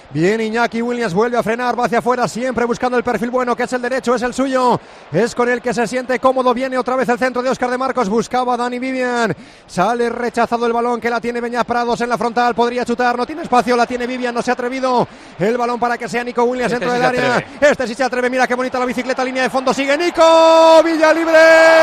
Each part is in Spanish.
Bien, Iñaki Williams vuelve a frenar, va hacia afuera, siempre buscando el perfil bueno, que es el derecho, es el suyo, es con el que se siente cómodo. Viene otra vez el centro de Óscar de Marcos, buscaba a Dani Vivian, sale rechazado el balón, que la tiene Beñat Prados en la frontal, podría chutar, no tiene espacio, la tiene Vivian, no se ha atrevido, el balón para que sea Nico Williams dentro del área, este sí se atreve, mira qué bonita la bicicleta, línea de fondo, sigue Nico, Villa libre,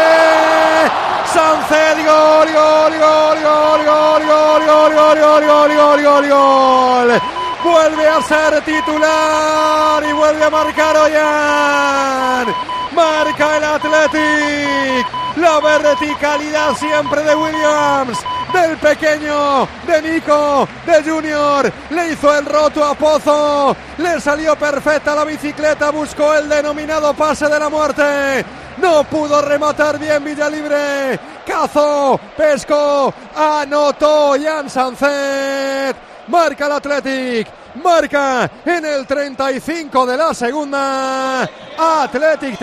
Sánchez, gol, gol, gol, gol, gol, gol, gol, gol, gol, gol, gol, gol, gol. Vuelve a ser titular y vuelve a marcar Ollán. Marca el Athletic. La verticalidad siempre de Williams, del pequeño, de Nico, de Junior. Le hizo el roto a Pozo. Le salió perfecta la bicicleta. Buscó el denominado pase de la muerte. No pudo rematar bien Villalibre. Cazó, pescó, anotó Ollán Sánchez. Marca el Athletic, marca en el 35 de la segunda. Athletic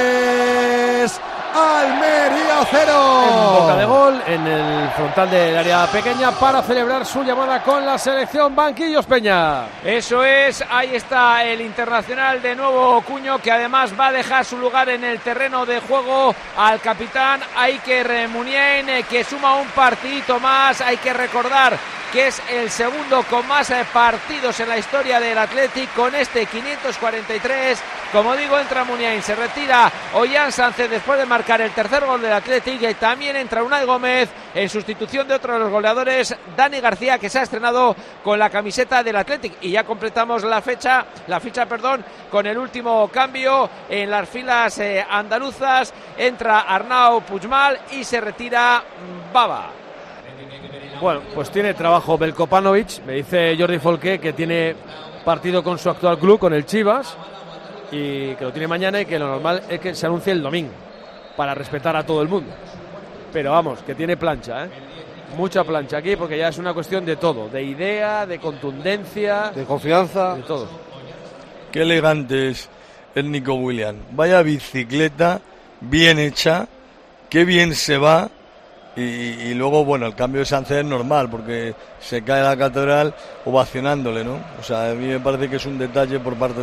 3, Almería 0. En boca de gol, en el frontal del área pequeña, para celebrar su llamada con la selección. Banquillos Peña. Eso es, ahí está el internacional de nuevo cuño, que además va a dejar su lugar en el terreno de juego al capitán Iker Muniain, que suma un partidito más. Hay que recordar que es el segundo con más partidos en la historia del Athletic, con este 543. Como digo, entra Muniain, se retira Ollán Sánchez después de marcar el tercer gol del Athletic, y también entra Unai Gómez en sustitución de otro de los goleadores, Dani García, que se ha estrenado con la camiseta del Athletic. Y ya completamos la ficha, con el último cambio en las filas andaluzas. Entra Arnau Puigmal y se retira Baba. Bueno, pues tiene trabajo Belkopanovic. Me dice Jordi Folqué que tiene partido con su actual club, con el Chivas, y que lo tiene mañana, y que lo normal es que se anuncie el domingo para respetar a todo el mundo. Pero vamos, que tiene plancha, mucha plancha aquí, porque ya es una cuestión de todo, de idea, de contundencia, de confianza, de todo. Qué elegante es el Nico Williams. Vaya bicicleta bien hecha, qué bien se va. Y luego, bueno, el cambio de Sánchez es normal, porque se cae la catedral ovacionándole, ¿no? O sea, a mí me parece que es un detalle por parte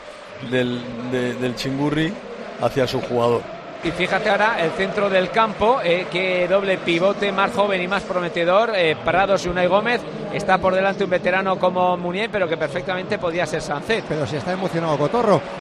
del Chingurri hacia su jugador. Y fíjate ahora el centro del campo, que doble pivote más joven y más prometedor, Prados y Unai Gómez. Está por delante un veterano como Muniain, pero que perfectamente podía ser Sánchez. Pero si está emocionado Cotorro.